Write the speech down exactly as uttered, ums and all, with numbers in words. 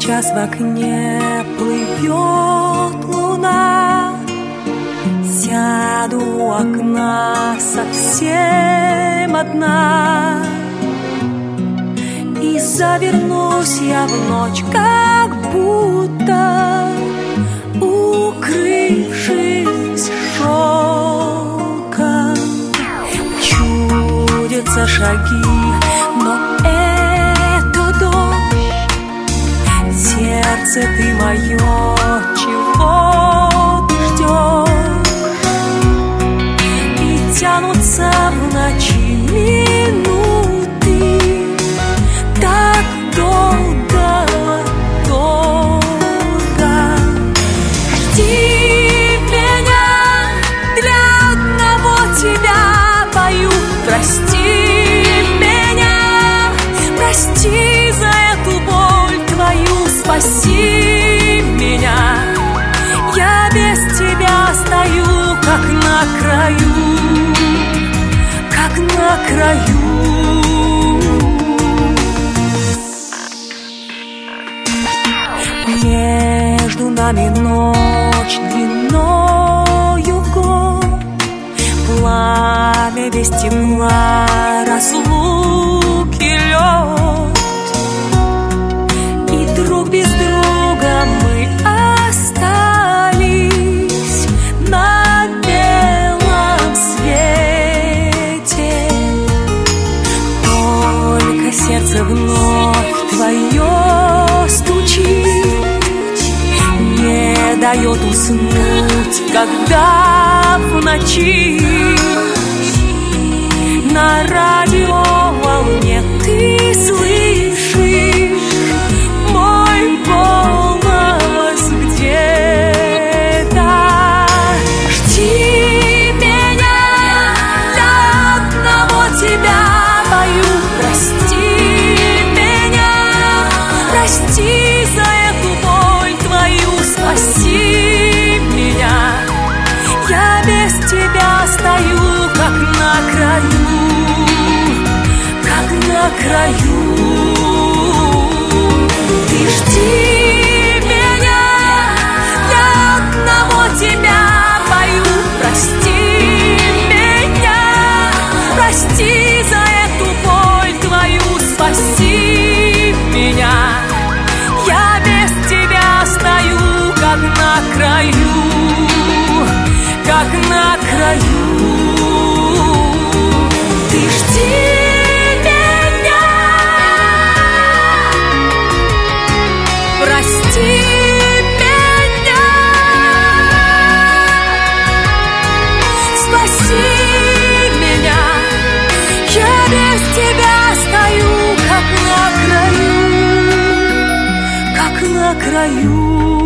Сейчас в окне плывет луна. Сяду у окна совсем одна, и завернусь я в ночь, как будто укрывшись шелком. Чудятся шаги, но это дождь. Сердце ты мое, чего ты ждешь? И тянутся в ночи минуты, так долго, долго. Жди меня, для одного тебя пою. Прости меня, прости за эту боль твою. Спаси меня, я без тебя стою, как на краю, как на краю. Между нами ночь длиною год, пламя без тепла, разлуки лед. И друг без друга мы остались на белом свете. Только сердце вновь твое стучит, не дает уснуть, когда в ночи на радио волне ты слышишь мой голос где-то. Жди меня, для одного тебя пою. Прости меня, прости за эту боль твою. Спаси меня, я без тебя стою, как на краю, как на краю. Ты жди меня, я одного тебя пою. Прости меня, прости за эту боль твою. Спаси меня, я без тебя стою, как на краю, как на краю. Ты жди меня, прости меня, спаси меня, я без тебя стою, как на краю, как на краю.